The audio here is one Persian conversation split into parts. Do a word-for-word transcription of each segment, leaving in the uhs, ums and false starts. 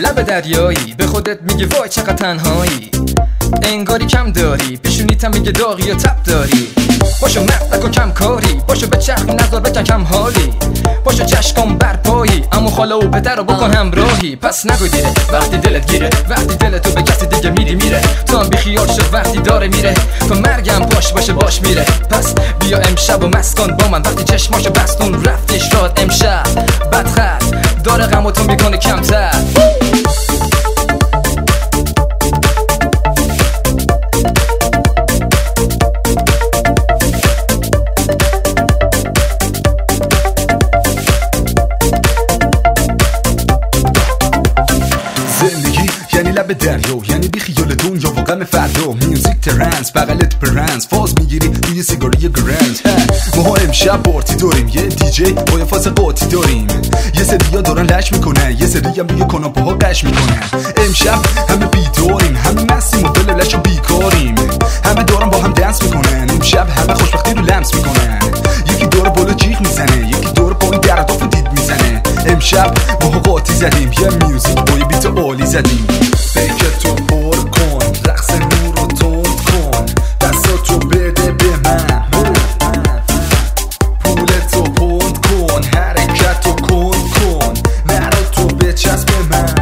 لب دریایی به خودت میگه وای چقدر تنهایی، انگاری کم داری، پیشونیتم میگه داغی و تب داری. باشو مرد نکن کم کاری، باشو به چرخ نذار بکن کم حالی، باشو چشکم بر پایی، امو خاله و پدر رو بکن همراهی. پس نگو دیره وقتی دلت گیره، وقتی دلتو به کسی دیگه میدی میره، تو هم بیخیال شد وقتی داره میره، تو مرگم پاش باشه باش میره. پس بیا امشب و مست کن با من، وقتی چشماشو بستون رفتش راد امشب بدخط داره غمتون میکنه کمتر. لب دریا یعنی بی خیال دنیا و غم فردا، میوزیک ترنس بغلت پرنس، فاز میگیری روی سیگاری گرند. ما امشب پارتی داریم، یه دیجی با یه فاز قاطی داریم، یه سریا دارن لش میکنن، یه سری هم روی کاناپه ها قش میکنن. امشب همه بیداریم، همه مستیم و دلش بیکاریم، همه دارن با هم دنس میکنن، امشب همه خوشبختی رو لمس میکنن، یکی داره بالا جیغ میزنه، یکی داره پایین درد دید میزنه. امشب ما قاطی زدیم، یه میوزیک با یه بیت عالی زدیم. پیکتو پر کن، رقص نور رو تند کن، دستاتو بده به من، پولتو پند کن، حرکتو کند کن، نرو تو بچسب به من.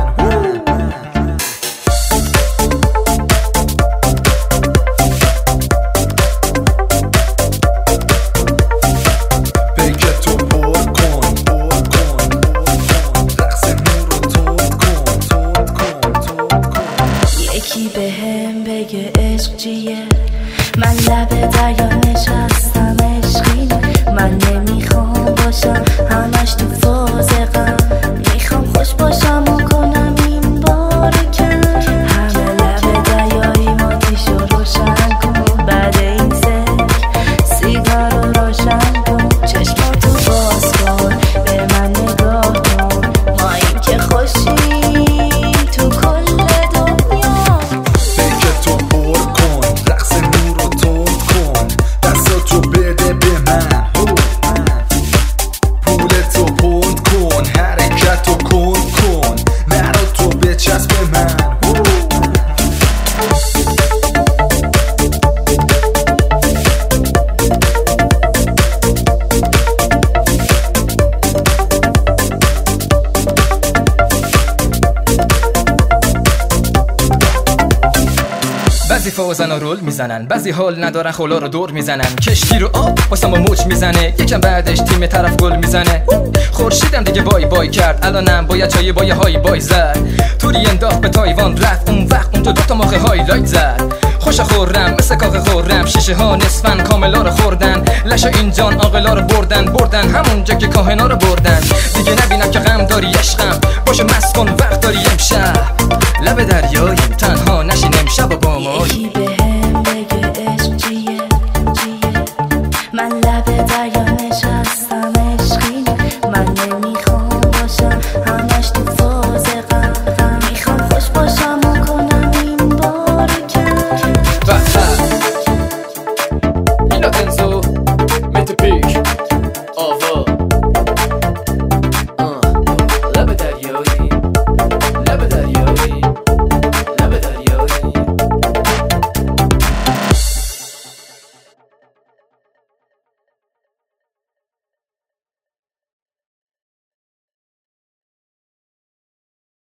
پیکتو پر کن، پر کن، رقص نور رو تند کن، تند کن، تند کن. یکی به هم بگه عشق چیه، من لب دریا نشستم عشقینه، من نمیخوام باشم همش تو فاز غم، میخوام خوش باشم و کنم این بار کم. همه لب دریایی ماتیشو روشن کن، بعد این سک سیگار رو روشن کن، چشماتو باز کن به من نگاه کن، ما این که خوشی تو کل دنیا. پیکتو پر کن، رقص نور رو تند کن، دستاتو بده به من، پولتو پند کن، حرکتو کند کن، نرو تو بچسب به من. بعضی فوزن رول میزنن، بعضی حال ندارن خلا رو دور میزنن، کشتی رو آب واسه ما موج میزنه، یکم بعدش تیم طرف گل میزنه. خورشیدم دیگه بای بای کرد، الانم باید چای بای های بای زد، توری انداخت به تایوان رفت، اون وقت اون تو دوتا ماخه هایلایت زد. خوش خورم مثل کاخ خورم، شیشه ها نصفن کاملا رو خوردن، لشا اینجان عاقلا رو بردن بردن همونجا که کاهنا رو بردن. دیگه نبینم که غم داری عشقم، باشه مست کن وقت داری امشب، لب دریاییم تنها نشین امشب با ما.